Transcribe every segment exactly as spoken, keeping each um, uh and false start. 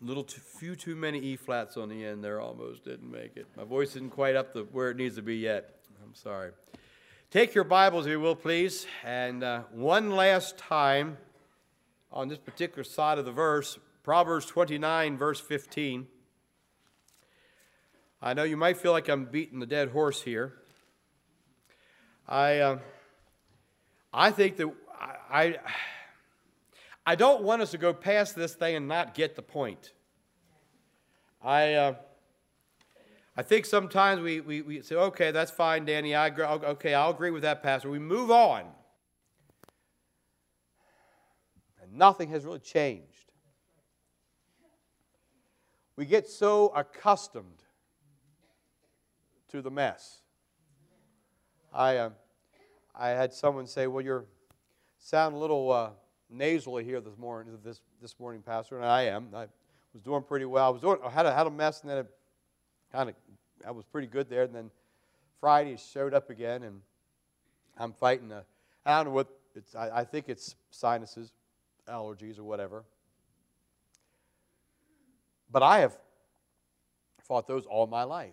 little too, few too many E flats on the end there. Almost didn't make it. My voice isn't quite up to where it needs to be yet. I'm sorry. Take your Bibles, if you will, please. And uh, one last time on this particular side of the verse, Proverbs twenty-nine, verse fifteen. I know you might feel like I'm beating the dead horse here. I, uh, I think that I, I, I don't want us to go past this thing and not get the point. I, uh, I think sometimes we, we, we say, okay, that's fine, Danny. I agree, okay, I'll agree with that, Pastor. We move on. And nothing has really changed. We get so accustomed to the mess. I, uh, I had someone say, well, you sound a little uh, nasally here this morning, this, this morning, Pastor, and I am. I was doing pretty well. I was doing, I had a, had a mess, and then it kind of, I was pretty good there, and then Friday it showed up again, and I'm fighting a, I don't know what, it's, I, I think it's sinuses, allergies, or whatever. But I have fought those all my life.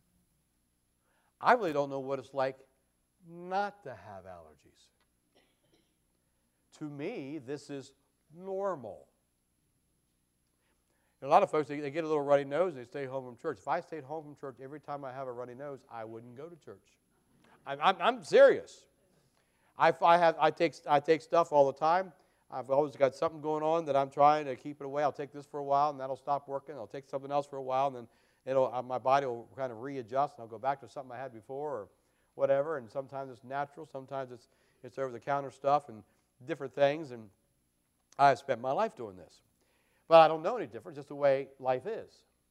I really don't know what it's like not to have allergies. To me, this is normal. And a lot of folks, they, they get a little runny nose and they stay home from church. If I stayed home from church every time I have a runny nose, I wouldn't go to church. I'm, I'm, I'm serious. I, I, have, I, take, I take stuff all the time. I've always got something going on that I'm trying to keep it away. I'll take this for a while, and that'll stop working. I'll take something else for a while, and then it'll, uh, my body will kind of readjust, and I'll go back to something I had before or whatever. And sometimes it's natural. Sometimes it's, it's over-the-counter stuff and different things. And I have spent my life doing this. But I don't know any different, just the way life is.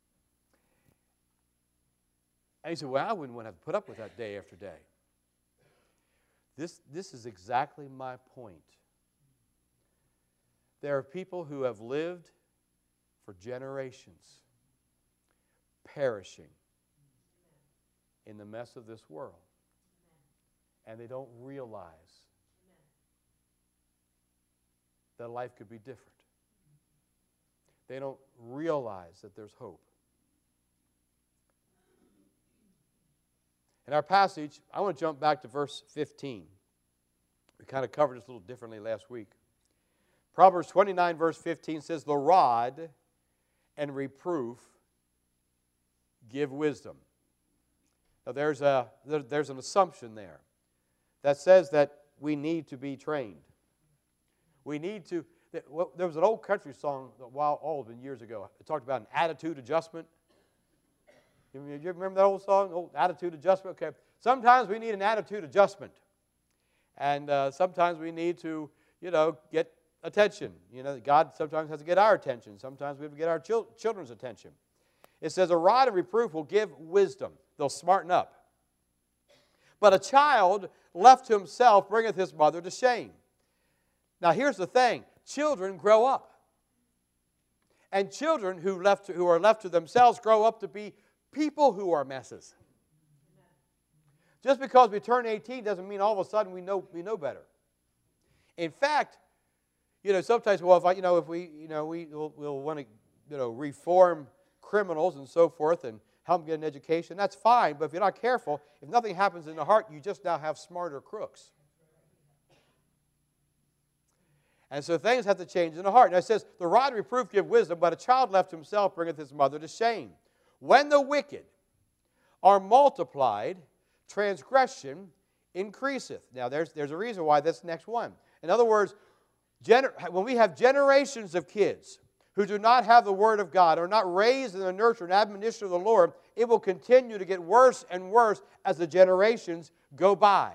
And he said, well, I wouldn't want to have to put up with that day after day. This, this is exactly my point. There are people who have lived for generations perishing in the mess of this world. And they don't realize that life could be different. They don't realize that there's hope. In our passage, I want to jump back to verse fifteen. We kind of covered this a little differently last week. Proverbs twenty-nine, verse fifteen says, the rod and reproof give wisdom. Now there's, a, there, there's an assumption there that says that we need to be trained. We need to, there was an old country song a while old, years ago. It talked about an attitude adjustment. You remember that old song, old attitude adjustment? Okay. Sometimes we need an attitude adjustment. And uh, sometimes we need to, you know, get attention. You know, God sometimes has to get our attention. Sometimes we have to get our chil- children's attention. It says, a rod of reproof will give wisdom. They'll smarten up. But a child left to himself bringeth his mother to shame. Now here's the thing. Children grow up. And children who, left to, who are left to themselves grow up to be people who are messes. Just because we turn eighteen doesn't mean all of a sudden we know, we know better. In fact, you know, sometimes, well, if I, you know, if we, you know, we will we'll want to, you know, reform criminals and so forth and help them get an education, that's fine. But if you're not careful, if nothing happens in the heart, you just now have smarter crooks. And so things have to change in the heart. Now it says, the rod and reproof give wisdom, but a child left to himself bringeth his mother to shame. When the wicked are multiplied, transgression increaseth. Now there's, there's a reason why this next one. In other words, gener- when we have generations of kids who do not have the Word of God, are not raised in the nurture and admonition of the Lord, it will continue to get worse and worse as the generations go by.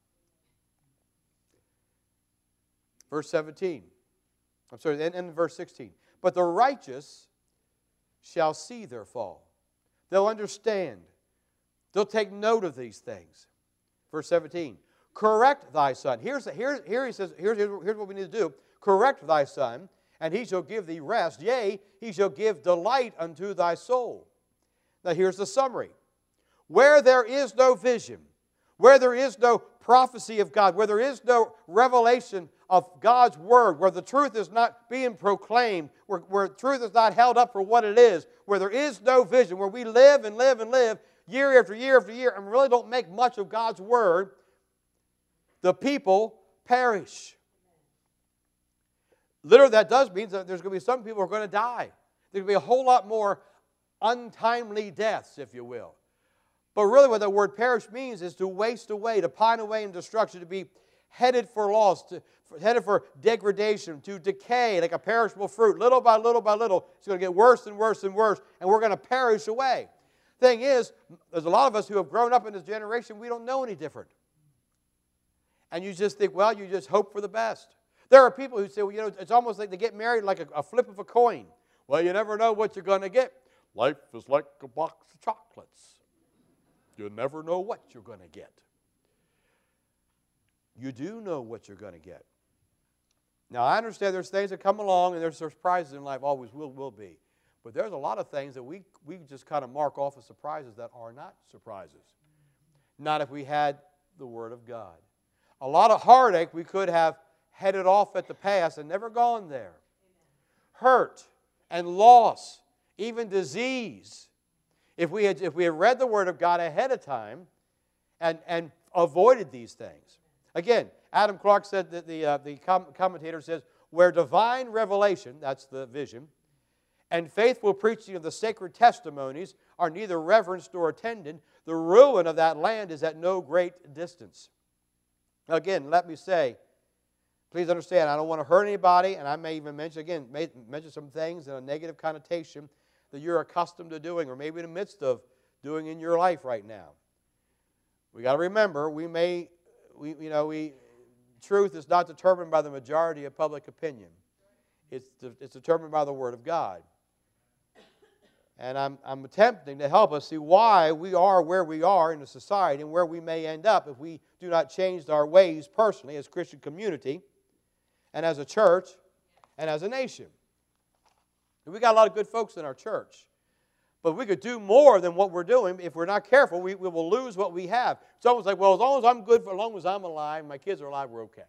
Verse seventeen. I'm sorry, and, and verse sixteen. But the righteous shall see their fall. They'll understand. They'll take note of these things. Verse seventeen. Correct thy son. Here's, here, here he says, here's, here's what we need to do. Correct thy son, and he shall give thee rest. Yea, he shall give delight unto thy soul. Now here's the summary. Where there is no vision, where there is no prophecy of God, where there is no revelation of God's Word, where the truth is not being proclaimed, where, where truth is not held up for what it is, where there is no vision, where we live and live and live year after year after year and really don't make much of God's Word, the people perish. Literally, that does mean that there's going to be some people who are going to die. There's going to be a whole lot more untimely deaths, if you will. But really what the word perish means is to waste away, to pine away in destruction, to be headed for loss, to, for, headed for degradation, to decay like a perishable fruit. Little by little by little, it's going to get worse and worse and worse, and we're going to perish away. Thing is, there's a lot of us who have grown up in this generation, we don't know any different. And you just think, well, you just hope for the best. There are people who say, well, you know, it's almost like they get married like a, a flip of a coin. Well, you never know what you're going to get. Life is like a box of chocolates. You never know what you're going to get. You do know what you're going to get. Now, I understand there's things that come along and there's surprises in life, always will, will be. But there's a lot of things that we, we just kind of mark off as surprises that are not surprises. Not if we had the Word of God. A lot of heartache we could have headed off at the past and never gone there. Hurt and loss, even disease. If we had, if we had read the Word of God ahead of time and, and avoided these things. Again, Adam Clarke said that the, uh, the com- commentator says, where divine revelation, that's the vision, and faithful preaching of the sacred testimonies are neither reverenced nor attended, the ruin of that land is at no great distance. Again, let me say, please understand, I don't want to hurt anybody, and I may even mention, again, may mention some things in a negative connotation that you're accustomed to doing or maybe in the midst of doing in your life right now. We got to remember, we may, we, you know, we, truth is not determined by the majority of public opinion. It's, it's determined by the Word of God. And I'm, I'm attempting to help us see why we are where we are in the society and where we may end up if we do not change our ways personally as a Christian community and as a church and as a nation. And we got a lot of good folks in our church. But we could do more than what we're doing. If we're not careful, we, we will lose what we have. It's almost like, well, as long as I'm good, for as long as I'm alive, my kids are alive, we're okay.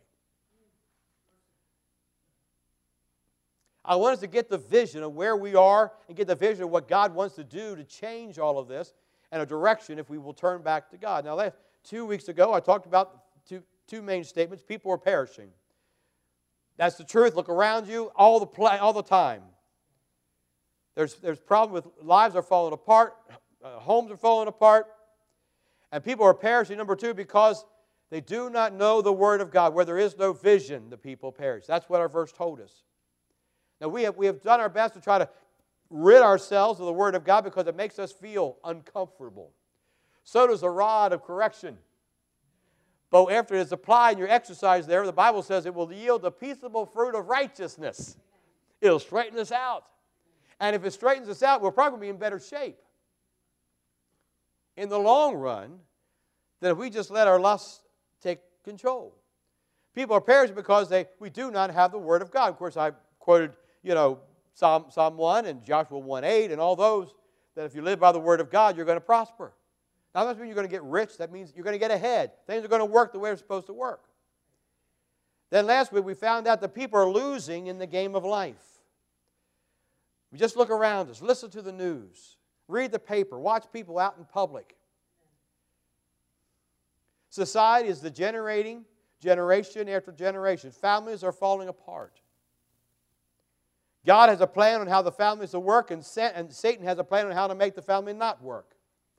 I want us to get the vision of where we are and get the vision of what God wants to do to change all of this and a direction if we will turn back to God. Now, last, two weeks ago, I talked about two, two main statements. People are perishing. That's the truth. Look around you all the, play, all the time. There's, there's problems with lives are falling apart, uh, homes are falling apart, and people are perishing, number two, because they do not know the Word of God. Where there is no vision, the people perish. That's what our verse told us. Now, we have, we have done our best to try to rid ourselves of the Word of God because it makes us feel uncomfortable. So does the rod of correction. But after it is applied and you're exercised there, the Bible says it will yield the peaceable fruit of righteousness. It'll straighten us out. And if it straightens us out, we're probably be in better shape in the long run than if we just let our lusts take control. People are perishing because they we do not have the Word of God. Of course, I quoted, you know, Psalm, Psalm one and Joshua one eight and all those, that if you live by the Word of God, you're going to prosper. Now, that doesn't mean you're going to get rich. That means you're going to get ahead. Things are going to work the way they're supposed to work. Then last week, we found out that people are losing in the game of life. We just look around us, listen to the news, read the paper, watch people out in public. Society is degenerating generation after generation. Families are falling apart. God has a plan on how the families will work, and Satan has a plan on how to make the family not work.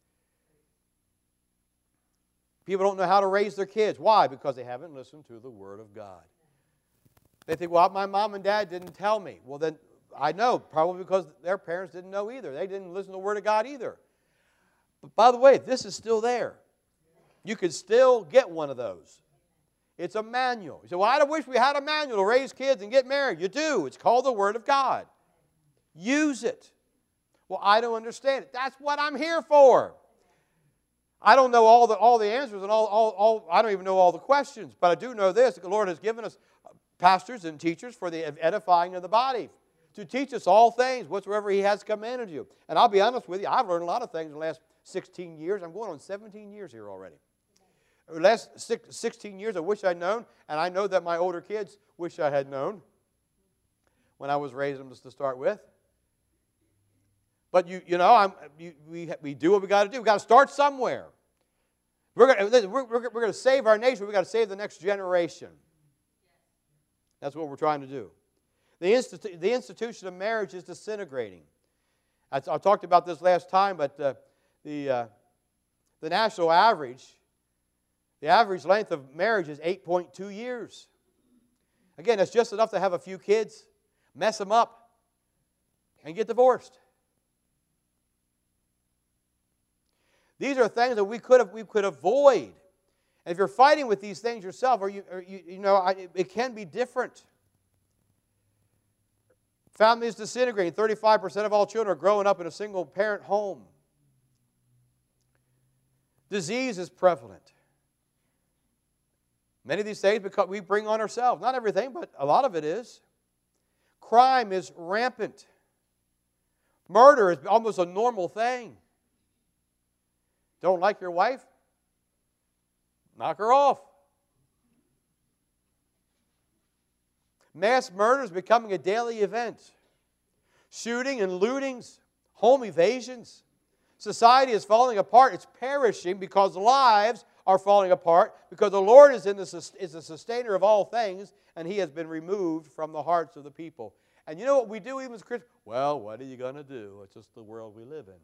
People don't know how to raise their kids. Why? Because they haven't listened to the Word of God. They think, well, my mom and dad didn't tell me. Well, then, I know, probably because their parents didn't know either. They didn't listen to the Word of God either. But by the way, this is still there. You could still get one of those. It's a manual. You say, well, I wish we had a manual to raise kids and get married. You do. It's called the Word of God. Use it. Well, I don't understand it. That's what I'm here for. I don't know all the, all the answers and all, all, all, I don't even know all the questions. But I do know this. The Lord has given us pastors and teachers for the edifying of the body, to teach us all things, whatsoever He has commanded you. And I'll be honest with you, I've learned a lot of things in the last sixteen years. I'm going on seventeen years here already. The last six, sixteen years I wish I'd known, and I know that my older kids wish I had known when I was raising them to start with. But you, you know, I'm, you, we, we do what we got to do. We got to start somewhere. We're going to we're, we're, we're going to save our nation. We got to save the next generation. That's what we're trying to do. The, institu- the institution of marriage is disintegrating. I, I talked about this last time, but uh, the uh, the national average, the average length of marriage is eight point two years. Again, that's just enough to have a few kids, mess them up, and get divorced. These are things that we could have, we could avoid. And if you're fighting with these things yourself, or you, or you, you know, I, it can be different. Families disintegrating. thirty-five percent of all children are growing up in a single-parent home. Disease is prevalent. Many of these things because we bring on ourselves. Not everything, but a lot of it is. Crime is rampant. Murder is almost a normal thing. Don't like your wife? Knock her off. Mass murder is becoming a daily event. Shooting and lootings, home evasions. Society is falling apart. It's perishing because lives are falling apart because the Lord is, in the, is the sustainer of all things, and He has been removed from the hearts of the people. And you know what we do even as Christians? Well, what are you going to do? It's just the world we live in.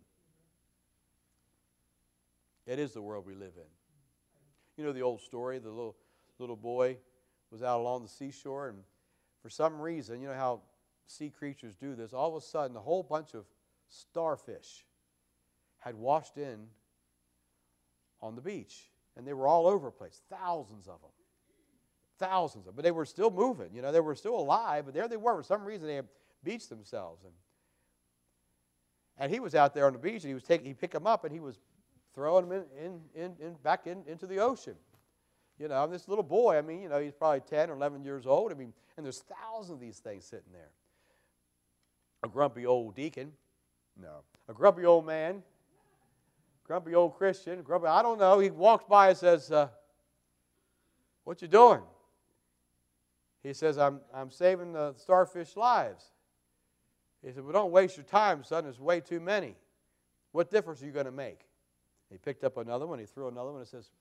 It is the world we live in. You know the old story, the little, little boy was out along the seashore, and for some reason, you know how sea creatures do this, all of a sudden a whole bunch of starfish had washed in on the beach. And they were all over the place, thousands of them. Thousands of them. But they were still moving, you know, they were still alive, but there they were. For some reason, they had beached themselves. And, and he was out there on the beach, and he was taking, he picked them up, and he was throwing them in, in, in, in back in, into the ocean. You know, this little boy, I mean, you know, he's probably ten or eleven years old. I mean, and there's thousands of these things sitting there. A grumpy old deacon, no. A grumpy old man, grumpy old Christian, grumpy, I don't know. He walks by and says, uh, what you doing? He says, I'm, I'm saving the starfish lives. He said, well, don't waste your time, son. There's way too many. What difference are you going to make? He picked up another one. He threw another one and says,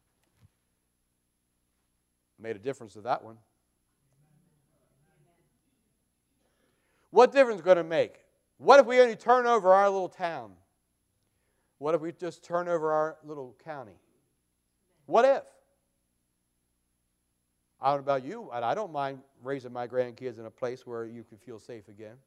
made a difference to that one. What difference is it going to make? What if we only turn over our little town? What if we just turn over our little county? What if? I don't know about you, and I don't mind raising my grandkids in a place where you can feel safe again.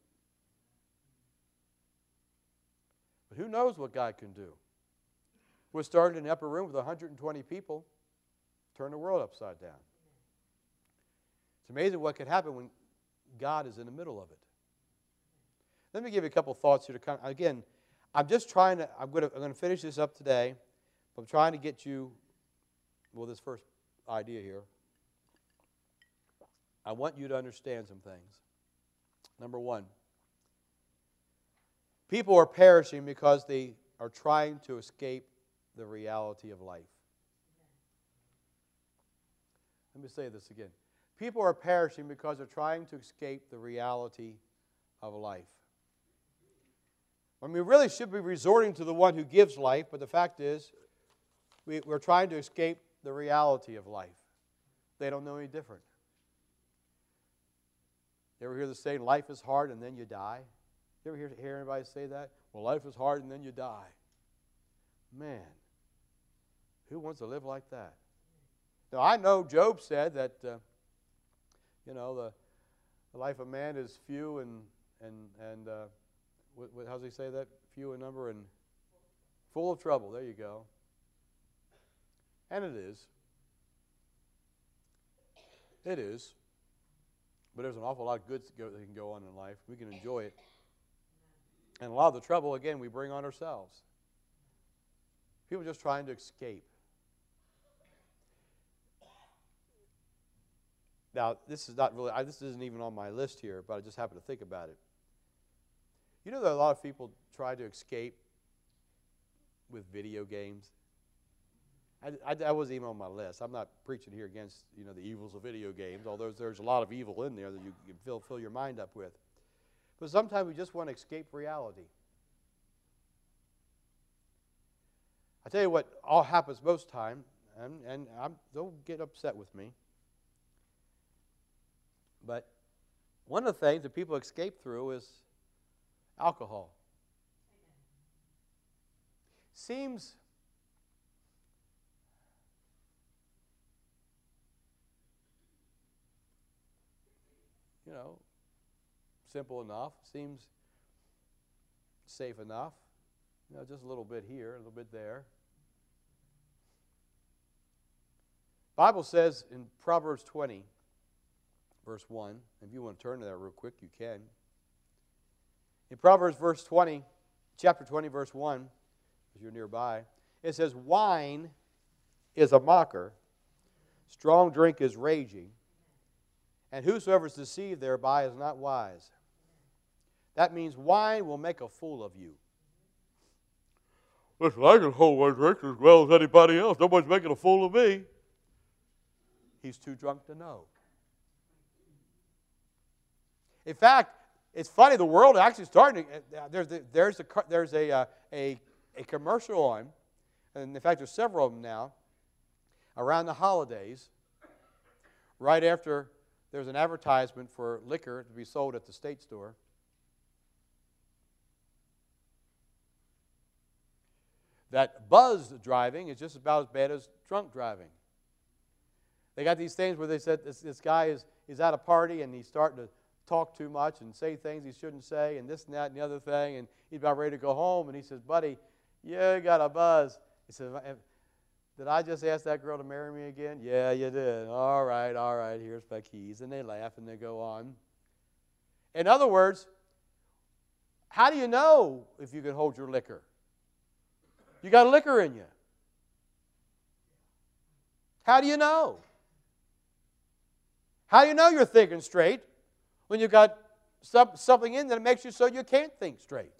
But who knows what God can do? We're starting in the upper room with one hundred twenty people. Turn the world upside down. It's amazing what can happen when God is in the middle of it. Let me give you a couple thoughts here to kind of, again, I'm just trying to, I'm going to, I'm going to finish this up today, but I'm trying to get you, well, this first idea here. I want you to understand some things. Number one, people are perishing because they are trying to escape the reality of life. Let me say this again. People are perishing because they're trying to escape the reality of life. I mean, we really should be resorting to the one who gives life, but the fact is, we, we're trying to escape the reality of life. They don't know any different. You ever hear the saying, life is hard and then you die? You ever hear, hear anybody say that? Well, life is hard and then you die. Man, who wants to live like that? Now, I know Job said that, uh, you know, the, the life of man is few and, and, and uh, what, what, how does he say that? Few in number and full of trouble. There you go. And it is. It is. But there's an awful lot of good that can go on in life. We can enjoy it. And a lot of the trouble, again, we bring on ourselves. People just trying to escape. Now, this is not really, I, this isn't even on my list here, but I just happen to think about it. You know that a lot of people try to escape with video games? I, I, that wasn't even on my list. I'm not preaching here against, you know, the evils of video games, although there's a lot of evil in there that you can fill, fill your mind up with. But sometimes we just want to escape reality. I tell you what all happens most time, and, and I'm, don't get upset with me, but one of the things that people escape through is alcohol. Seems you know, simple enough, seems safe enough. You know, just a little bit here, a little bit there. Bible says in Proverbs twenty, verse one, if you want to turn to that real quick, you can. In Proverbs verse twenty, chapter twenty, verse one, if you're nearby, it says, wine is a mocker, strong drink is raging, and whosoever is deceived thereby is not wise. That means wine will make a fool of you. Listen, I can hold my drink as well as anybody else. Nobody's making a fool of me. He's too drunk to know. In fact, it's funny, the world actually starting to, there's, there's, a, there's a, uh, a, a commercial on, and in fact there's several of them now, around the holidays, right after there's an advertisement for liquor to be sold at the state store. That buzzed driving is just about as bad as drunk driving. They got these things where they said this, this guy is, is at a party and he's starting to talk too much and say things he shouldn't say and this and that and the other thing, and he's about ready to go home, and he says, buddy, you got a buzz. He says, did I just ask that girl to marry me again? Yeah, you did. All right, all right, here's my keys. And they laugh and they go on. In other words, how do you know if you can hold your liquor? You got liquor in you. How do you know? How do you know you're thinking straight when you've got something in that makes you so you can't think straight?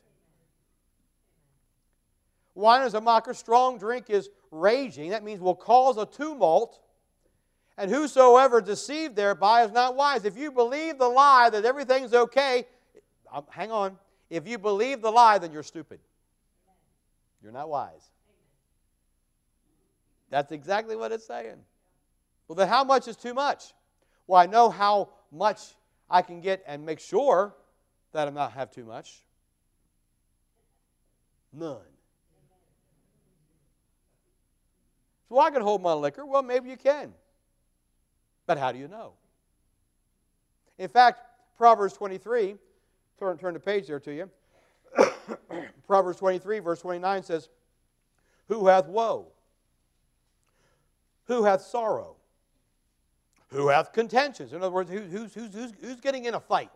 Wine is a mocker, strong drink is raging. That means will cause a tumult. And whosoever deceived thereby is not wise. If you believe the lie that everything's okay, hang on. If you believe the lie, then you're stupid. You're not wise. That's exactly what it's saying. Well, then how much is too much? Well, I know how much I can get and make sure that I not have too much. None. So I can hold my liquor. Well, maybe you can. But how do you know? In fact, Proverbs twenty-three, turn, turn the page there to you. Proverbs twenty-three, verse twenty-nine says, who hath woe? Who hath sorrow? Who hath contentions? In other words, who, who's, who's, who's, who's getting in a fight?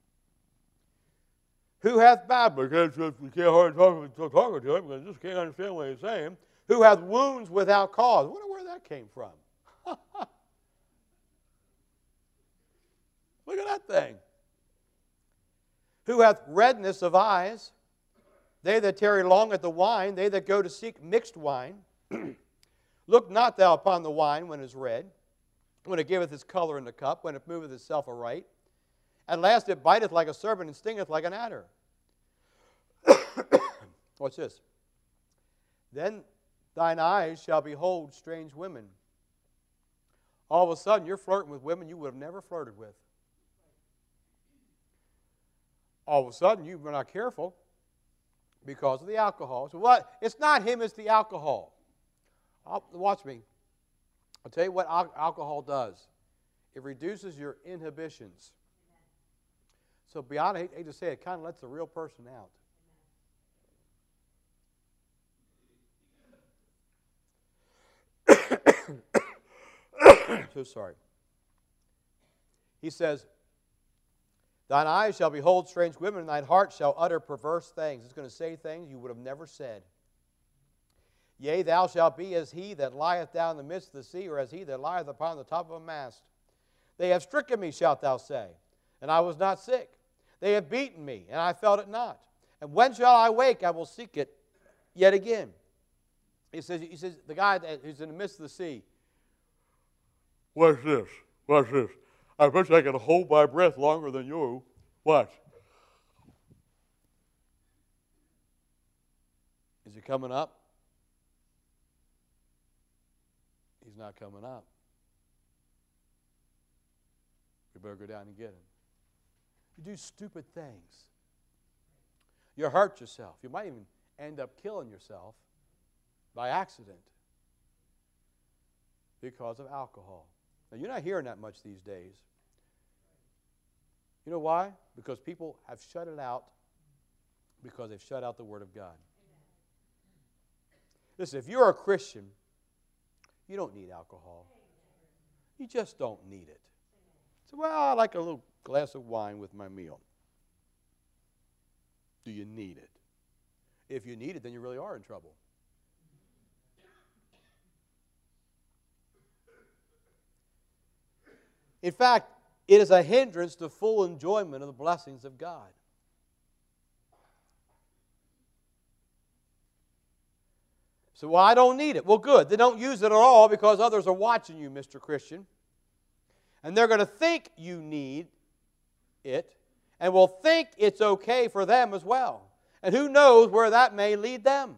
Who hath babbled? We can't hardly talk, talk to him because I just can't understand what he's saying. Who hath wounds without cause? I wonder where that came from. Look at that thing. Who hath redness of eyes? They that tarry long at the wine, they that go to seek mixed wine. Look not thou upon the wine when it is red, when it giveth its color in the cup, when it moveth itself aright. At last it biteth like a serpent and stingeth like an adder. What's this? Then thine eyes shall behold strange women. All of a sudden, you're flirting with women you would have never flirted with. All of a sudden, you were not careful because of the alcohol. So what? It's not him, it's the alcohol. I'll, watch me. I'll tell you what al- alcohol does. It reduces your inhibitions. So beyond, I hate, I hate to say it, it kind of lets the real person out. So sorry. He says, thine eyes shall behold strange women, and thine heart shall utter perverse things. It's going to say things you would have never said. Yea, thou shalt be as he that lieth down in the midst of the sea, or as he that lieth upon the top of a mast. They have stricken me, shalt thou say, and I was not sick. They have beaten me, and I felt it not. And when shall I wake? I will seek it yet again. He says, he says, the guy that who's in the midst of the sea, watch this, watch this. I bet you I can hold my breath longer than you. Watch. Is he coming up? He's not coming up. We better go down and get him. You do stupid things. You hurt yourself. You might even end up killing yourself by accident because of alcohol. Now, you're not hearing that much these days. You know why? Because people have shut it out because they've shut out the Word of God. Listen, if you're a Christian, you don't need alcohol. You just don't need it. So, well, I like a little glass of wine with my meal. Do you need it? If you need it, then you really are in trouble. In fact, it is a hindrance to full enjoyment of the blessings of God. So, well, I don't need it. Well, good. They don't use it at all because others are watching you, Mister Christian. And they're going to think you need it and will think it's okay for them as well. And who knows where that may lead them.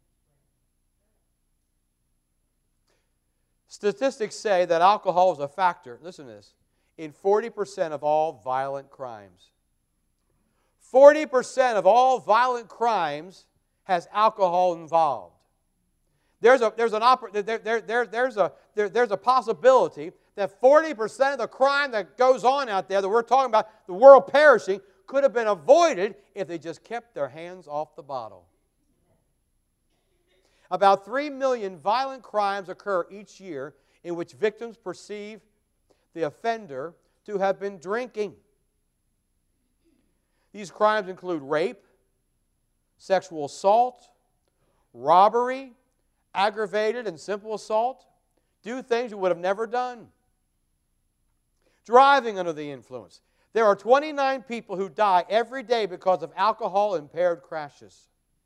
Statistics say that alcohol is a factor, listen to this, in forty percent of all violent crimes. forty percent of all violent crimes has alcohol involved. There's a, there's an oper- there, there, there, there's a, there, there's a possibility that forty percent of the crime that goes on out there that we're talking about, the world perishing, could have been avoided if they just kept their hands off the bottle. About three million violent crimes occur each year in which victims perceive the offender to have been drinking. These crimes include rape, sexual assault, robbery, aggravated and simple assault, do things you would have never done. Driving under the influence. There are twenty-nine people who die every day because of alcohol-impaired crashes.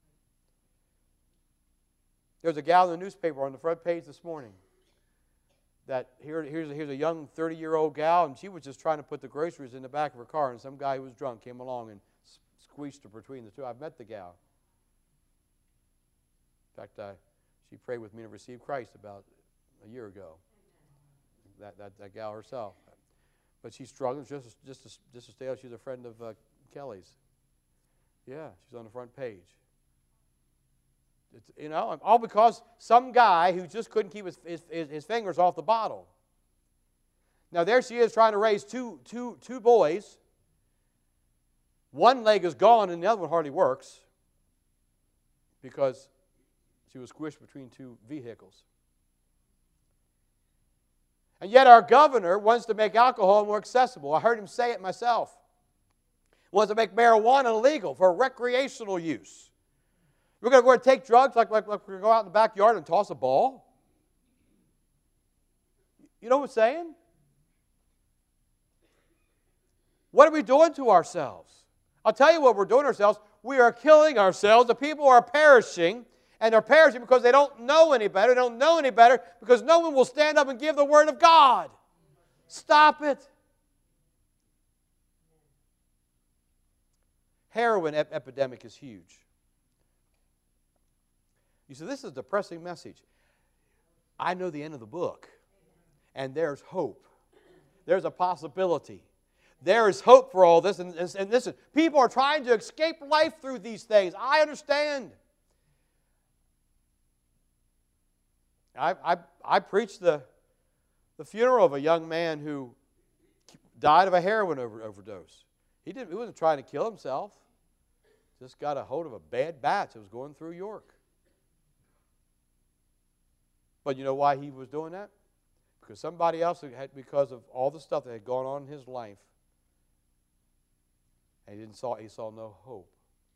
There's a gal in the newspaper on the front page this morning that here, here's, a, here's a young thirty-year-old gal, and she was just trying to put the groceries in the back of her car, and some guy who was drunk came along and squeezed her between the two. I've met the gal. In fact, I, she prayed with me to receive Christ about a year ago. That, that, that gal herself. But she's struggling just, just, to, just to stay out. She's a friend of uh, Kelly's. Yeah, she's on the front page. It's, you know, all because some guy who just couldn't keep his, his, his fingers off the bottle. Now there she is trying to raise two, two, two boys. One leg is gone and the other one hardly works because she was squished between two vehicles. And yet our governor wants to make alcohol more accessible. I heard him say it myself. He wants to make marijuana illegal for recreational use. We're going to go and take drugs like, like, like we're going to go out in the backyard and toss a ball. You know what I'm saying? What are we doing to ourselves? I'll tell you what we're doing to ourselves. We are killing ourselves. The people are perishing. And they're perishing because they don't know any better. They don't know any better because no one will stand up and give the Word of God. Stop it. Heroin ep- epidemic is huge. You say, this is a depressing message. I know the end of the book. And there's hope. There's a possibility. There is hope for all this. And, and, and listen, people are trying to escape life through these things. I understand. I, I, I preached the, the funeral of a young man who died of a heroin over, overdose. He, didn't, he wasn't trying to kill himself. Just got a hold of a bad batch that was going through York. But you know why he was doing that? Because somebody else had, because of all the stuff that had gone on in his life, and he didn't saw he saw no hope.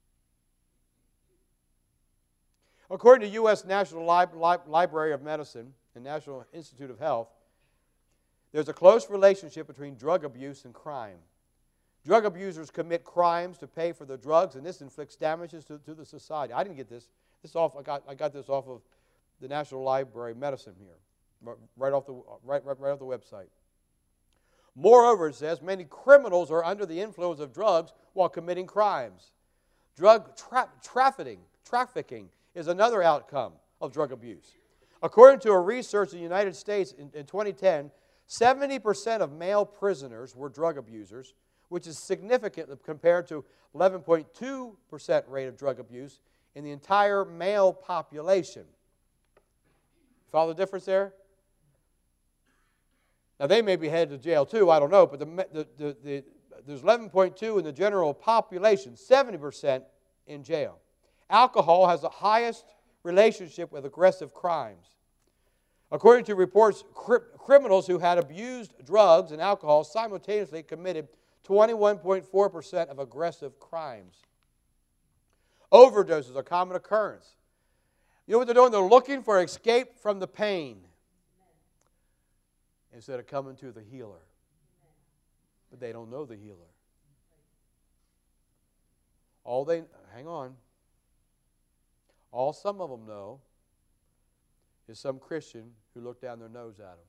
According to U S National Lib- Lib- Library of Medicine and National Institute of Health, there's a close relationship between drug abuse and crime. Drug abusers commit crimes to pay for the drugs, and this inflicts damages to, to the society. I didn't get this. This off. I got. I got this off of the National Library of Medicine here, right off the, right, right, right off the website. Moreover, it says, many criminals are under the influence of drugs while committing crimes. Drug tra- trafficking, trafficking is another outcome of drug abuse. According to a research in the United States in, in twenty ten, seventy percent of male prisoners were drug abusers, which is significant compared to eleven point two percent rate of drug abuse in the entire male population. Follow the difference there? Now, they may be headed to jail too, I don't know, but the, the, the, the, there's eleven point two in the general population, seventy percent in jail. Alcohol has the highest relationship with aggressive crimes. According to reports, cri- criminals who had abused drugs and alcohol simultaneously committed twenty-one point four percent of aggressive crimes. Overdoses are a common occurrence. You know what they're doing? They're looking for escape from the pain instead of coming to the healer. But they don't know the healer. All they, hang on, all some of them know is some Christian who looked down their nose at them.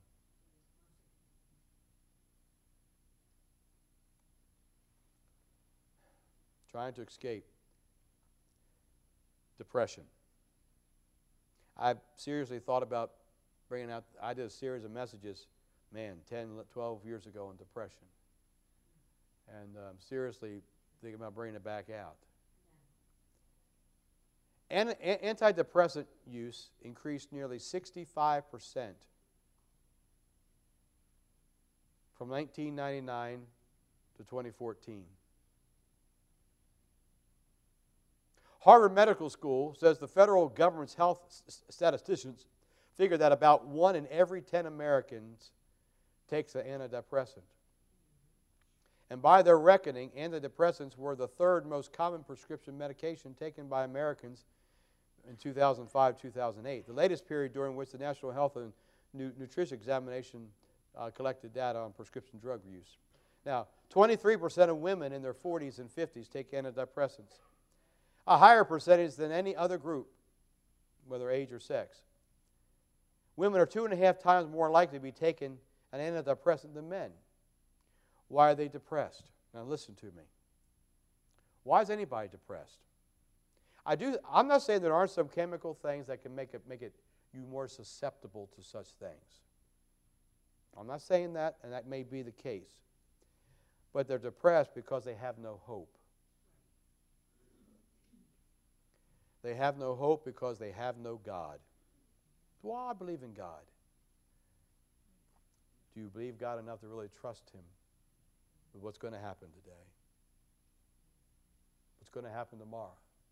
Trying to escape depression. I've seriously thought about bringing out, I did a series of messages, man, ten, twelve years ago on depression. And um, seriously thinking about bringing it back out. An- antidepressant use increased nearly sixty-five percent from nineteen ninety-nine to twenty fourteen. Harvard Medical School says the federal government's health statisticians figure that about one in every ten Americans takes an antidepressant. And by their reckoning, antidepressants were the third most common prescription medication taken by Americans in two thousand five to two thousand eight, the latest period during which the National Health and Nu- Nutrition Examination uh, collected data on prescription drug use. Now, twenty-three percent of women in their forties and fifties take antidepressants, a higher percentage than any other group, whether age or sex. Women are two and a half times more likely to be taking an antidepressant than men. Why are they depressed? Now listen to me. Why is anybody depressed? I do, I'm not saying there aren't some chemical things that can make it, make it you more susceptible to such things. I'm not saying that, and that may be the case. But they're depressed because they have no hope. They have no hope because they have no God. Do I believe in God? Do you believe God enough to really trust Him with what's going to happen today? What's going to happen tomorrow?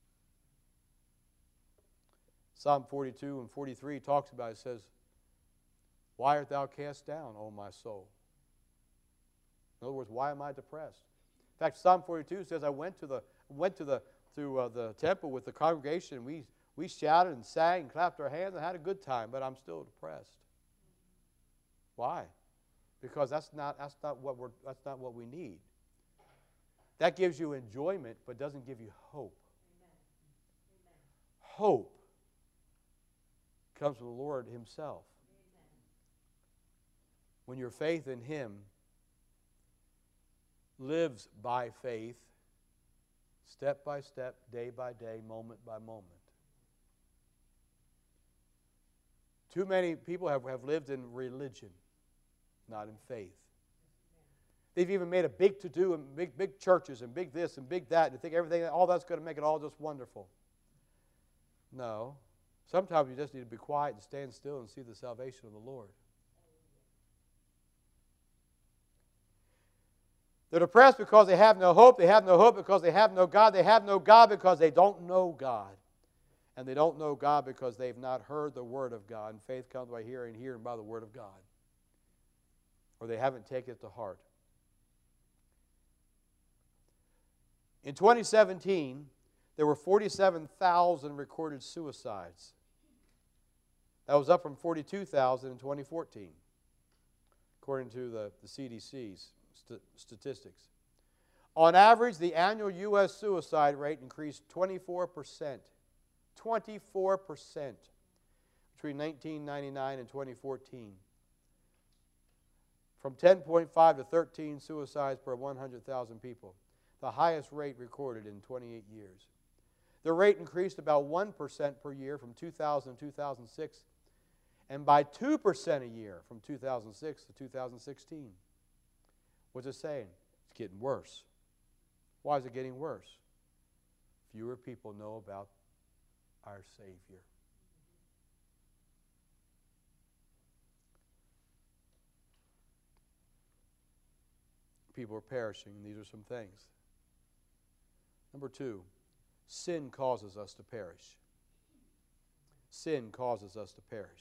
Psalm forty-two and forty-three talks about it. It says, why art thou cast down, O my soul? In other words, why am I depressed? In fact, Psalm forty-two says, I went to the went to the to uh, the temple with the congregation. We we shouted and sang and clapped our hands and had a good time, but I'm still depressed. Why? Because that's not that's not what we're that's not what we need. That gives you enjoyment, but doesn't give you hope. Amen. Hope comes from the Lord Himself. Amen. When your faith in Him lives by faith, step by step, day by day, moment by moment. Too many people have, have lived in religion, not in faith. They've even made a big to-do and big, big churches and big this and big that, and they think everything, all that's going to make it all just wonderful. No. Sometimes you just need to be quiet and stand still and see the salvation of the Lord. They're depressed because they have no hope. They have no hope because they have no God. They have no God because they don't know God. And they don't know God because they've not heard the Word of God. And faith comes by hearing, hearing by the Word of God. Or they haven't taken it to heart. In twenty seventeen, there were forty-seven thousand recorded suicides. That was up from forty-two thousand in twenty fourteen, according to the, the C D C's st- statistics. On average, the annual U S suicide rate increased twenty-four percent. twenty-four percent. between nineteen ninety-nine and twenty fourteen. From ten point five to thirteen suicides per one hundred thousand people, the highest rate recorded in twenty-eight years. The rate increased about one percent per year from two thousand to two thousand six, and by two percent a year from two thousand six to two thousand sixteen. What's it saying? It's getting worse. Why is it getting worse? Fewer people know about our Savior. People are perishing. These are some things. Number two, sin causes us to perish. Sin causes us to perish.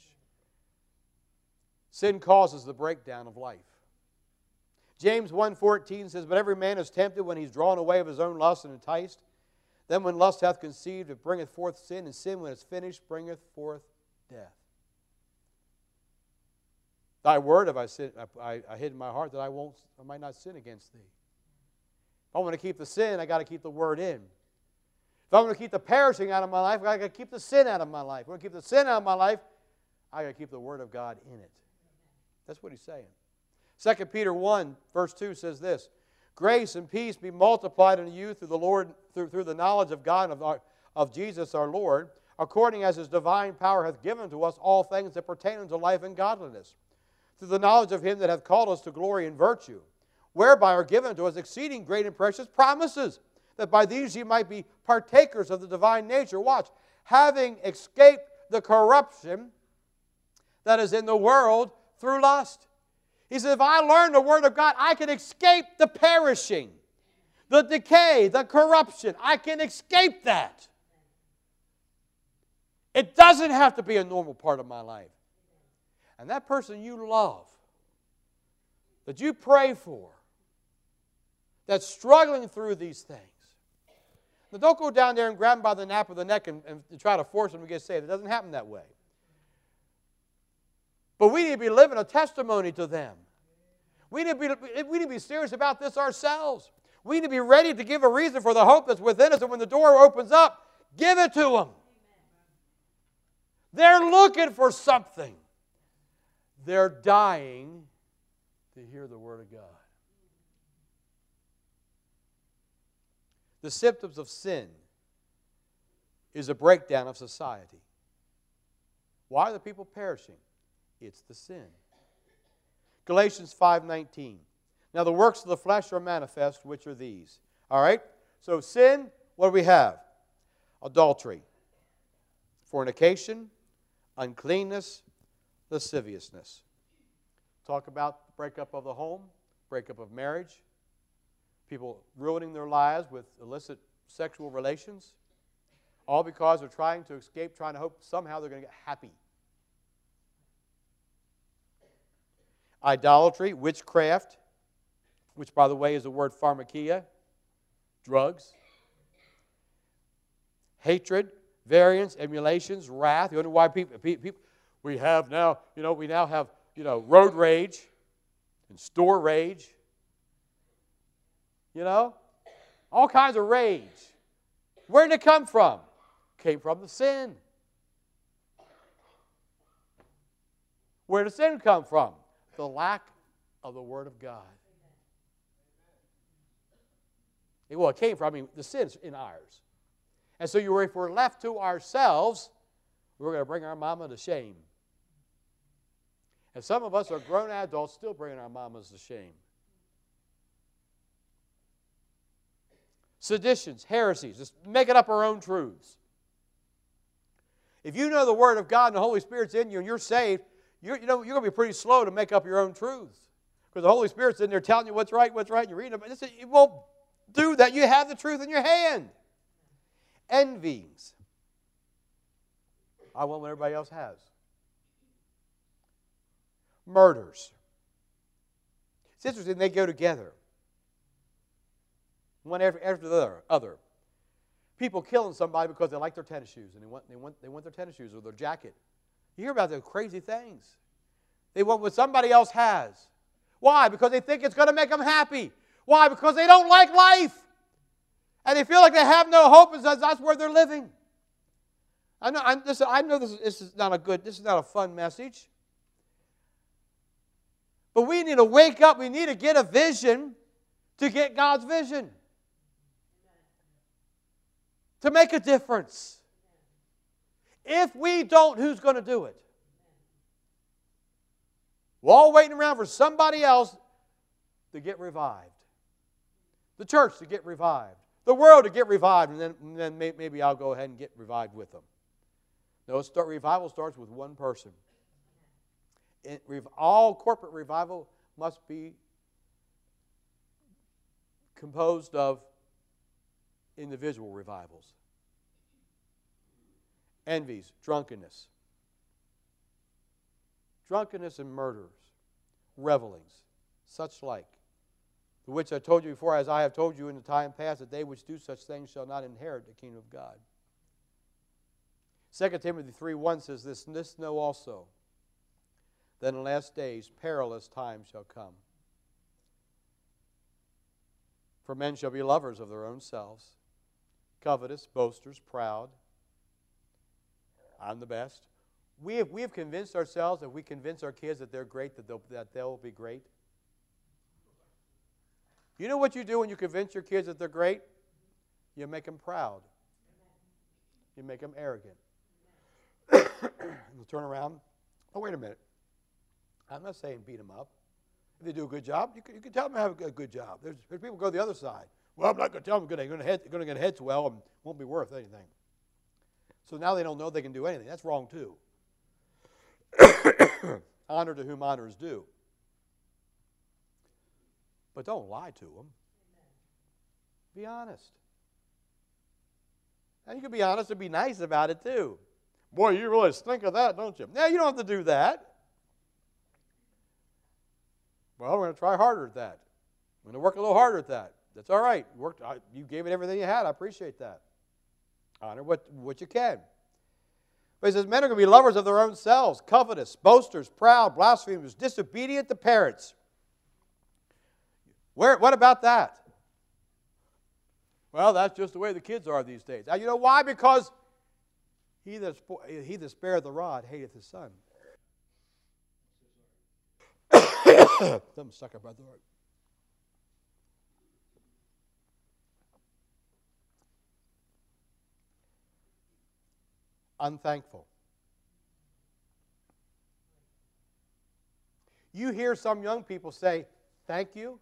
Sin causes the breakdown of life. James one fourteen says, "But every man is tempted when he's drawn away of his own lust and enticed. Then when lust hath conceived, it bringeth forth sin, and sin, when it's finished, bringeth forth death. Thy word have I, sin, I, I hid in my heart that I won't, I might not sin against thee." If I want to keep the sin, I got to keep the word in. If I want to keep the perishing out of my life, I got to keep the sin out of my life. If I want to keep the sin out of my life, I got to keep the word of God in it. That's what he's saying. Second Peter one, verse two says this, "Grace and peace be multiplied unto you through the Lord, through, through the knowledge of God and of, our, of Jesus our Lord, according as his divine power hath given to us all things that pertain unto life and godliness, through the knowledge of him that hath called us to glory and virtue, whereby are given to us exceeding great and precious promises, that by these ye might be partakers of the divine nature." Watch. "Having escaped the corruption that is in the world through lust." He said, if I learn the Word of God, I can escape the perishing, the decay, the corruption. I can escape that. It doesn't have to be a normal part of my life. And that person you love, that you pray for, that's struggling through these things. Now don't go down there and grab them by the nape of the neck and, and try to force them to get saved. It doesn't happen that way. But we need to be living a testimony to them. We need to be, we need to be serious about this ourselves. We need to be ready to give a reason for the hope that's within us, and when the door opens up, give it to them. They're looking for something. They're dying to hear the Word of God. The symptoms of sin is a breakdown of society. Why are the people perishing? It's the sin. Galatians five nineteen. "Now the works of the flesh are manifest, which are these." All right? So sin, what do we have? Adultery, fornication, uncleanness, lasciviousness. Talk about the breakup of the home, breakup of marriage, people ruining their lives with illicit sexual relations, all because they're trying to escape, trying to hope somehow they're going to get happy. Idolatry, witchcraft, which, by the way, is the word pharmakia, drugs. Hatred, variance, emulations, wrath. You wonder why people, people we have now, you know, we now have, you know, road rage and store rage. You know, all kinds of rage. Where did it come from? Came from the sin. Where did sin come from? The lack of the Word of God. Well, it came from, I mean, the sin's in ours. And so you were, if we're left to ourselves, we're going to bring our mama to shame. And some of us are grown adults still bringing our mamas to shame. Seditions, heresies, just making up our own truths. If you know the Word of God and the Holy Spirit's in you and you're saved, you're, you know, you're going to be pretty slow to make up your own truths. Because the Holy Spirit's in there telling you what's right, what's right, and you're reading it. It won't do that. You have the truth in your hand. Envyings. I want what everybody else has. Murders. It's interesting, they go together. One after, after the other, other. People killing somebody because they like their tennis shoes and they want, they want, they want their tennis shoes or their jacket. You hear about those crazy things. They want what somebody else has. Why? Because they think it's going to make them happy. Why? Because they don't like life. And they feel like they have no hope, and that's where they're living. I know, I, listen, I know this, is- this is not a good, this is not a fun message. But we need to wake up. We need to get a vision to get God's vision. To make a difference. If we don't, who's going to do it? We're all waiting around for somebody else to get revived. The church to get revived. The world to get revived, and then, and then may, maybe I'll go ahead and get revived with them. No, start, revival starts with one person. It, all corporate revival must be composed of individual revivals. Envies, drunkenness. Drunkenness and murders, revelings, such like. The which I told you before, as I have told you in the time past, that they which do such things shall not inherit the kingdom of God. Second Timothy three one says this, this know also, that in the last days perilous times shall come. For men shall be lovers of their own selves, covetous, boasters, proud. I'm the best. We have, we have convinced ourselves, that we convince our kids that they're great, that they'll, that they'll be great. You know what you do when you convince your kids that they're great? You make them proud. You make them arrogant. They'll turn around. Oh, wait a minute. I'm not saying beat them up. If they do a good job, you can, you can tell them to have a good job. There's, there's people go the other side. Well, I'm not going to tell them they're going to head, going to get heads well and won't be worth anything. So now they don't know they can do anything. That's wrong too. Honor to whom honor is due. But don't lie to them. Be honest. And you can be honest and be nice about it too. Boy, you really stink of that, don't you? Now, you don't have to do that. Well, we're going to try harder at that. We're going to work a little harder at that. That's all right. You, worked, you gave it everything you had. I appreciate that. Honor what, what you can. But he says, men are going to be lovers of their own selves, covetous, boasters, proud, blasphemers, disobedient to parents. Where, what about that? Well, that's just the way the kids are these days. Now, you know why? Because he that, he that spareth the rod hateth his son. Something stuck up my throat. Unthankful. You hear some young people say, thank you.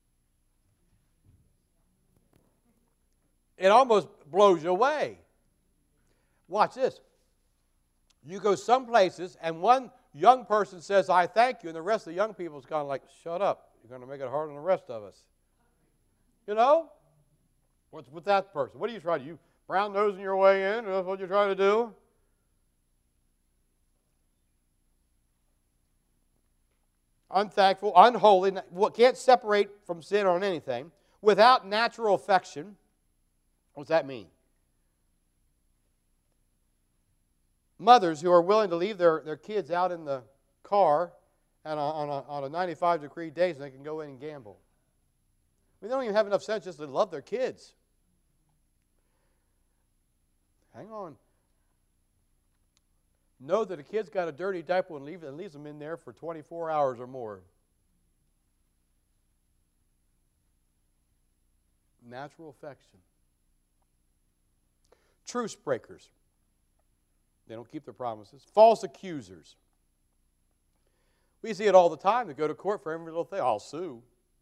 It almost blows you away. Watch this. You go some places and one young person says, I thank you, and the rest of the young people is kind of like, shut up. You're going to make it hard on the rest of us. You know? What's with that person? What are you trying to do? You brown nosing your way in? That's what you're trying to do? Unthankful, unholy, can't separate from sin on anything, without natural affection. What's that mean? Mothers who are willing to leave their, their kids out in the car and on a, on a ninety-five degree day so they can go in and gamble. I mean, they don't even have enough sense just to love their kids. Hang on. Know that a kid's got a dirty diaper and, leave, and leaves them in there for twenty-four hours or more. Natural affection. Truce breakers. They don't keep their promises. False accusers. We see it all the time. They go to court for every little thing. I'll sue.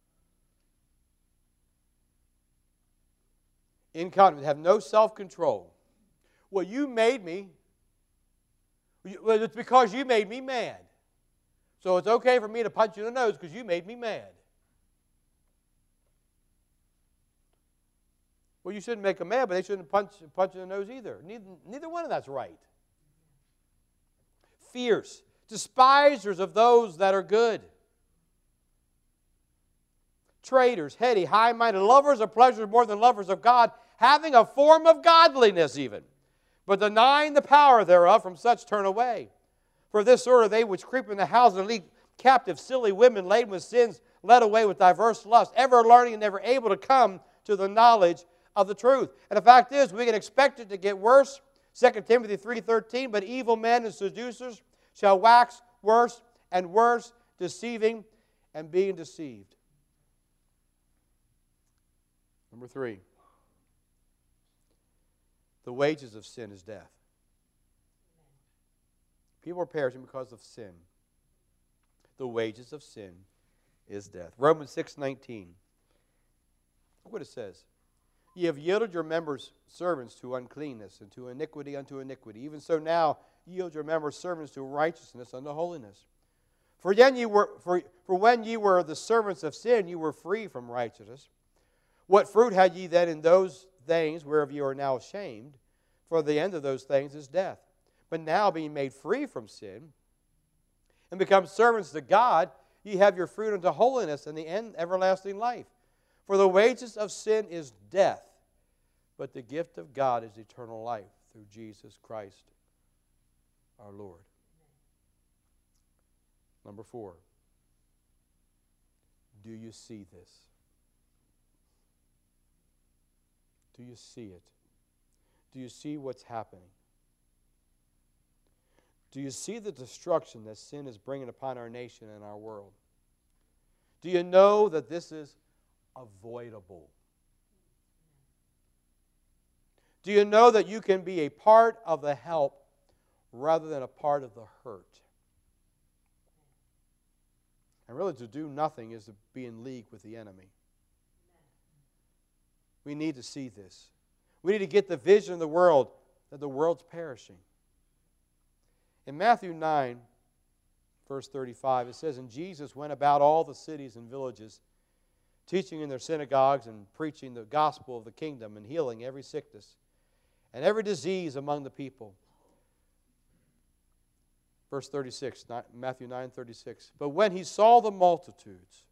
Incontinent. Have no self-control. Well, you made me. Well, it's because you made me mad. So it's okay for me to punch you in the nose because you made me mad. Well, you shouldn't make them mad, but they shouldn't punch, punch you in the nose either. Neither, neither one of that's right. Fierce. Despisers of those that are good. Traitors, heady, high-minded, lovers of pleasure more than lovers of God, having a form of godliness even, but denying the power thereof, from such turn away. For this sort are they which creep in the houses and lead captive silly women laden with sins, led away with diverse lusts, ever learning and never able to come to the knowledge of the truth. And the fact is, we can expect it to get worse Second Timothy three thirteen, but evil men and seducers shall wax worse and worse, deceiving and being deceived. Number three, the wages of sin is death. People are perishing because of sin. The wages of sin is death. Romans six nineteen. Look what it says. Ye have yielded your members servants to uncleanness, and to iniquity unto iniquity. Even so now yield your members servants to righteousness unto holiness. For then ye were for, for when ye were the servants of sin, you were free from righteousness. What fruit had ye then in those things whereof ye are now ashamed? For the end of those things is death. But now being made free from sin, and become servants to God, ye have your fruit unto holiness, and the end everlasting life. For the wages of sin is death, but the gift of God is eternal life through Jesus Christ our Lord. Number four, do you see this? Do you see it? Do you see what's happening? Do you see the destruction that sin is bringing upon our nation and our world? Do you know that this is avoidable? Do you know that you can be a part of the help rather than a part of the hurt? And really, to do nothing is to be in league with the enemy. We need to see this. We need to get the vision of the world that the world's perishing. In Matthew nine, verse thirty-five, it says, and Jesus went about all the cities and villages, teaching in their synagogues and preaching the gospel of the kingdom and healing every sickness and every disease among the people. Verse thirty-six, Matthew nine thirty-six. But when he saw the multitudes,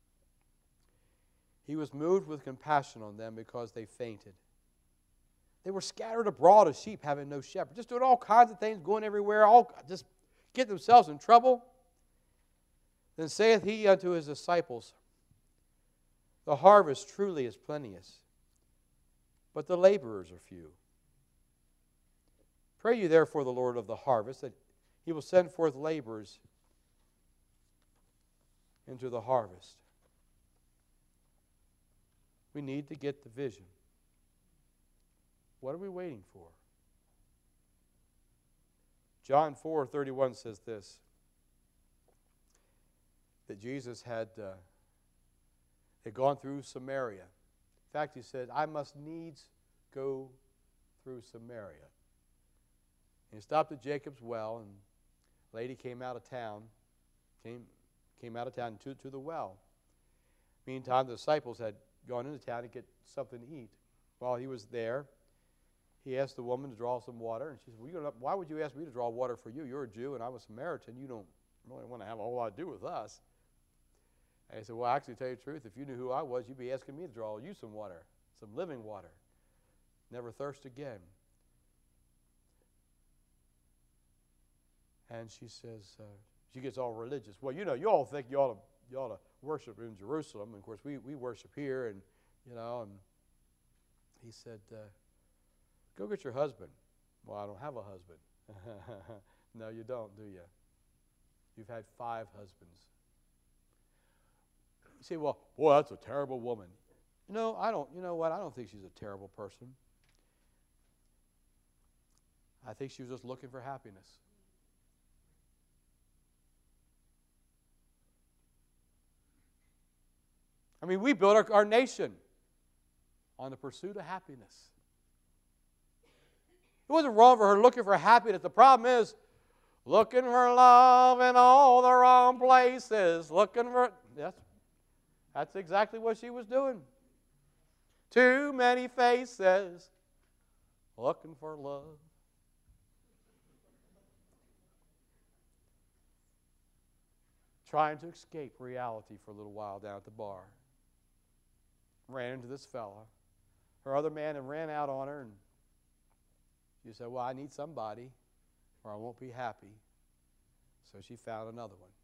he was moved with compassion on them because they fainted. They were scattered abroad as sheep having no shepherd. Just doing all kinds of things, going everywhere, all just get themselves in trouble. Then saith he unto his disciples, the harvest truly is plenteous, but the laborers are few. Pray you therefore the Lord of the harvest, that he will send forth laborers into the harvest. We need to get the vision. What are we waiting for? John four thirty-one says this, that Jesus had, uh, had gone through Samaria. In fact, he said, I must needs go through Samaria. And he stopped at Jacob's well, and a lady came out of town, came, came out of town to, to the well. Meantime, the disciples had gone into town to get something to eat. While he was there, he asked the woman to draw some water, and she said, well, you don't, why would you ask me to draw water for you? You're a Jew, and I'm a Samaritan. You don't really want to have a whole lot to do with us. And he said, well, actually, to tell you the truth, if you knew who I was, you'd be asking me to draw you some water, some living water. Never thirst again. And she says, uh, she gets all religious. Well, you know, you all think you ought to, you ought to worship in Jerusalem. And of course, we, we worship here, and, you know, and he said, uh, go get your husband. Well, I don't have a husband. No, you don't, do you? You've had five husbands. You say, well, boy, that's a terrible woman. No, I don't. You know what? I don't think she's a terrible person. I think she was just looking for happiness. I mean, we built our, our nation on the pursuit of happiness. It wasn't wrong for her looking for happiness. The problem is looking for love in all the wrong places. Looking for, yes, that's exactly what she was doing. Too many faces looking for love. Trying to escape reality for a little while down at the bar. Ran into this fella. Her other man had ran out on her, and she said, well, I need somebody or I won't be happy. So she found another one.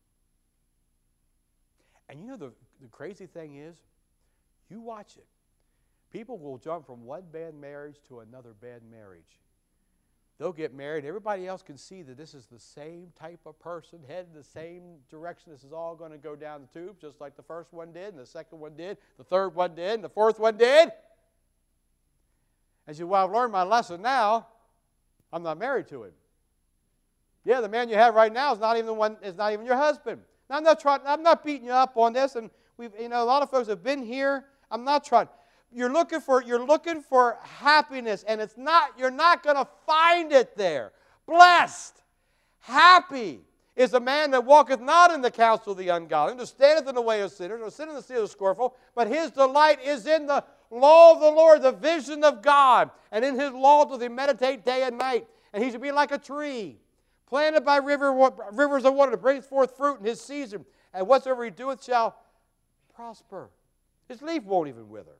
And you know the, the crazy thing is, you watch it. People will jump from one bad marriage to another bad marriage. They'll get married. Everybody else can see that this is the same type of person, headed the same direction. This is all going to go down the tube, just like the first one did, and the second one did, the third one did, and the fourth one did. And you say, well, I've learned my lesson now. I'm not married to him. Yeah, the man you have right now is not even the one. Is not even your husband. Now, I'm not trying. I'm not beating you up on this. And we've, you know, a lot of folks have been here. I'm not trying. You're looking for. You're looking for happiness, and it's not. You're not going to find it there. Blessed, happy is a man that walketh not in the counsel of the ungodly, nor standeth in the way of sinners, nor sitteth in the seat of the scornful. But his delight is in the law of the Lord, the vision of God, and in his law doth he meditate day and night. And he shall be like a tree planted by river, rivers of water, that brings forth fruit in his season. And whatsoever he doeth shall prosper. His leaf won't even wither.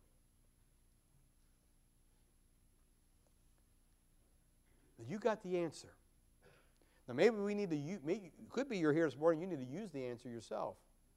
You got the answer. Now maybe we need to use, maybe, it could be you're here this morning, you need to use the answer yourself.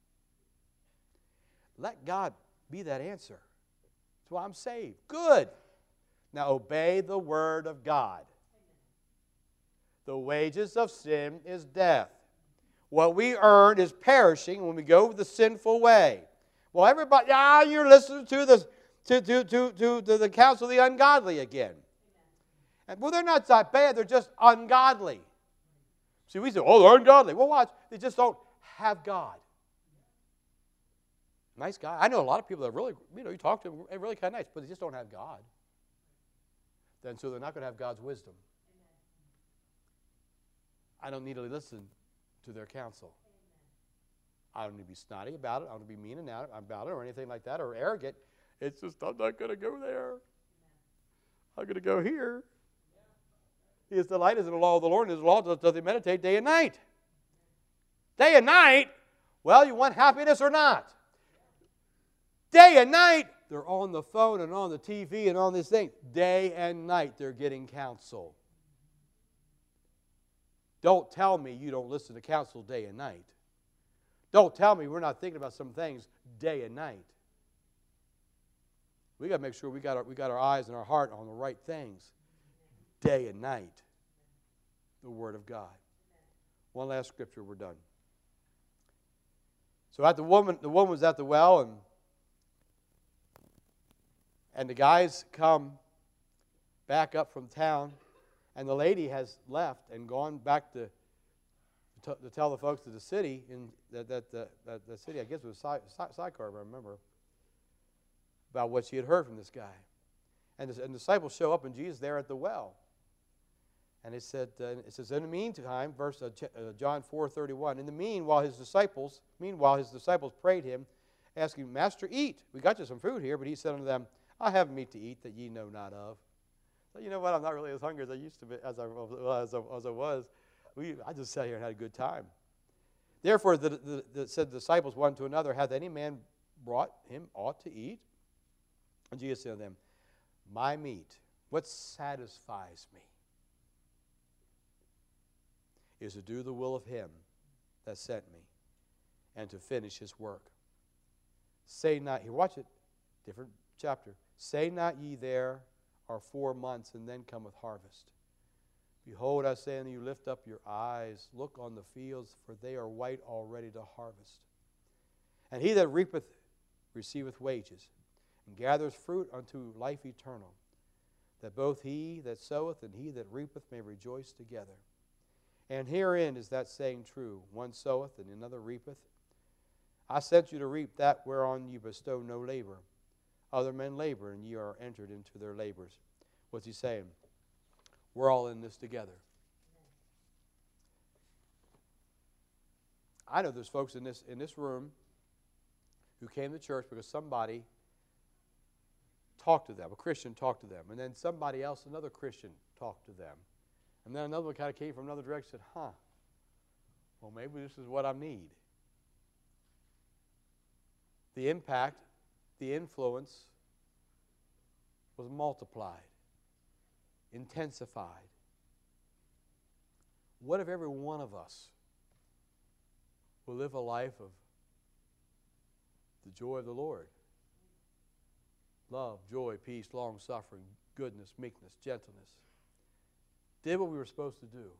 Let God be that answer. That's why I'm saved. Good. Now obey the word of God. The wages of sin is death. What we earn is perishing when we go the sinful way. Well, everybody, ah, you're listening to the, to, to, to, to, to the counsel of the ungodly again. And, well, they're not that bad. They're just ungodly. See, we say, oh, they're ungodly. Well, watch. They just don't have God. Nice guy. I know a lot of people that really, you know, you talk to them, they're really kind of nice, but they just don't have God. Then so they're not going to have God's wisdom. I don't need to listen to their counsel. I don't need to be snotty about it. I don't need to be mean about it or anything like that or arrogant. It's just, I'm not going to go there. I'm going to go here. His delight is in the law of the Lord, and his law doth he meditate day and night. Day and night? Well, you want happiness or not? Day and night, they're on the phone and on the T V and on this thing. Day and night, they're getting counsel. Don't tell me you don't listen to counsel day and night. Don't tell me we're not thinking about some things day and night. We got to make sure we got our, we got our eyes and our heart on the right things day and night. The Word of God. One last scripture, we're done. So at the woman, the woman was at the well, and and the guys come back up from town, and the lady has left and gone back to to, to tell the folks of the city in that that the that the city, I guess it was Sychar, if I remember, about what she had heard from this guy. And the, and the disciples show up, and Jesus there at the well. And it said, uh, it says, in the meantime, verse uh, John four thirty-one. In the meanwhile, his disciples, meanwhile his disciples prayed him, asking, Master, eat. We got you some food here, but he said unto them, I have meat to eat that ye know not of. So you know what? I'm not really as hungry as I used to be, as I, as I, as I was. We, I just sat here and had a good time. Therefore, the, the, the said the disciples one to another, hath any man brought him aught to eat? And Jesus said to them, my meat, what satisfies me, is to do the will of him that sent me and to finish his work. Say not, here, watch it, different chapter. Say not ye there are four months and then cometh harvest. Behold, I say unto you, lift up your eyes, look on the fields, for they are white already to harvest. And he that reapeth receiveth wages, and gathereth fruit unto life eternal, that both he that soweth and he that reapeth may rejoice together. And herein is that saying true, one soweth and another reapeth. I sent you to reap that whereon ye bestow no labor. Other men labor, and ye are entered into their labors. What's he saying? We're all in this together. I know there's folks in this, in this room who came to church because somebody talked to them, a Christian talked to them, and then somebody else, another Christian, talked to them. And then another one kind of came from another direction and said, huh, well, maybe this is what I need. The impact, the influence was multiplied, intensified. What if every one of us will live a life of the joy of the Lord? Love, joy, peace, long-suffering, goodness, meekness, gentleness. did what we were supposed to do,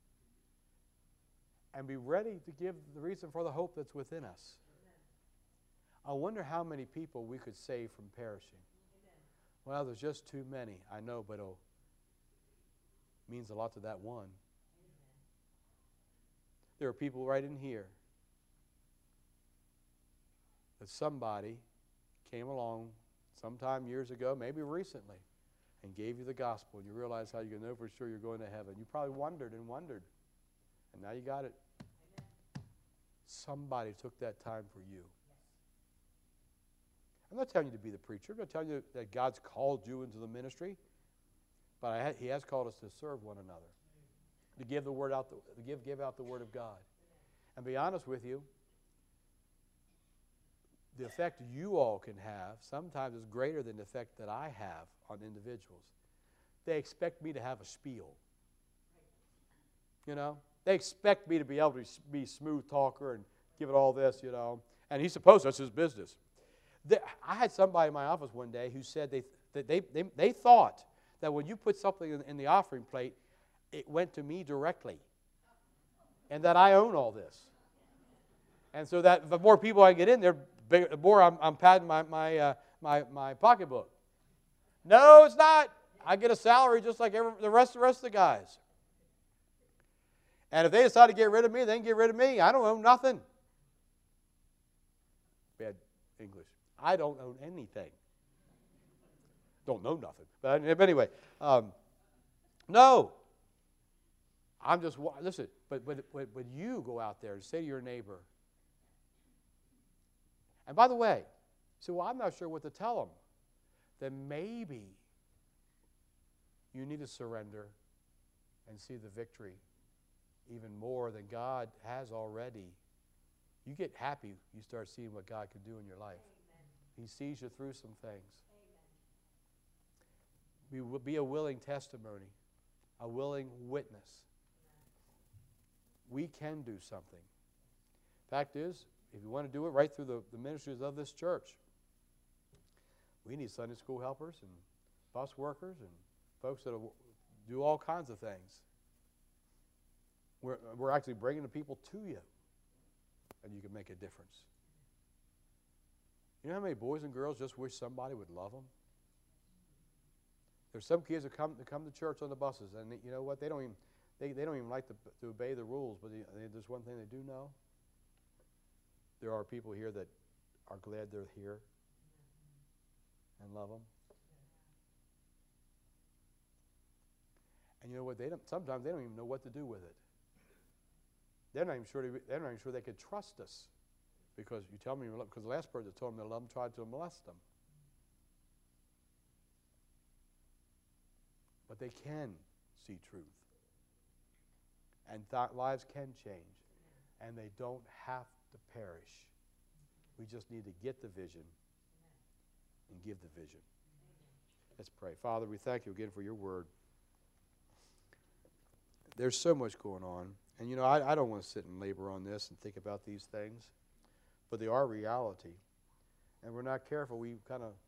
and be ready to give the reason for the hope that's within us. I wonder how many people we could save from perishing. Well, there's just too many. I know, but it means a lot to that one. There are people right in here that somebody came along sometime years ago, maybe recently, and gave you the gospel, and you realize how you can know for sure you're going to heaven. You probably wondered and wondered, and now you got it. Somebody took that time for you. I'm not telling you to be the preacher. I'm not telling you that God's called you into the ministry, but I ha- He has called us to serve one another, to give the word out, the, to give give out the word of God. And be honest with you, the effect you all can have sometimes is greater than the effect that I have on individuals. They expect me to have a spiel. You know, they expect me to be able to be a smooth talker and give it all this, you know. And he's supposed to, that's his business. They, I had somebody in my office one day who said they, that they, they, they thought that when you put something in, in the offering plate, it went to me directly, and that I own all this. And so that the more people I get in there, bigger, the more I'm, I'm padding my, my, uh, my, my pocketbook. No, it's not. I get a salary just like every, the rest, the rest of the guys. And if they decide to get rid of me, they can get rid of me. I don't own nothing. Bad English. I don't own anything. Don't know nothing. But anyway, um, no. I'm just, listen, but when, when, when you go out there and say to your neighbor, and by the way, so well, I'm not sure what to tell them, then maybe you need to surrender and see the victory even more than God has already. You get happy, you start seeing what God can do in your life. Amen. He sees you through some things. Amen. Be, be a willing testimony, a willing witness. We can do something. Fact is, if you want to do it right through the, the ministries of this church, we need Sunday school helpers and bus workers and folks that do all kinds of things. We're, we're actually bringing the people to you, and you can make a difference. You know how many boys and girls just wish somebody would love them? There's some kids that come, that come to church on the buses, and they, you know what? They don't even they, they don't even like to, to obey the rules, but they, there's one thing they do know. There are people here that are glad they're here and love them. And you know what? They don't, sometimes they don't even know what to do with it. They're not even sure. They, they're not even sure they could trust us, because you tell me because the last person that told them they love them tried to molest them. But they can see truth, and th- lives can change, and they don't have to perish. We just need to get the vision and give the vision. Let's pray. Father, we thank you again for your word. There's so much going on. And, you know, I, I don't want to sit and labor on this and think about these things, but they are reality. And we're not careful. We kind of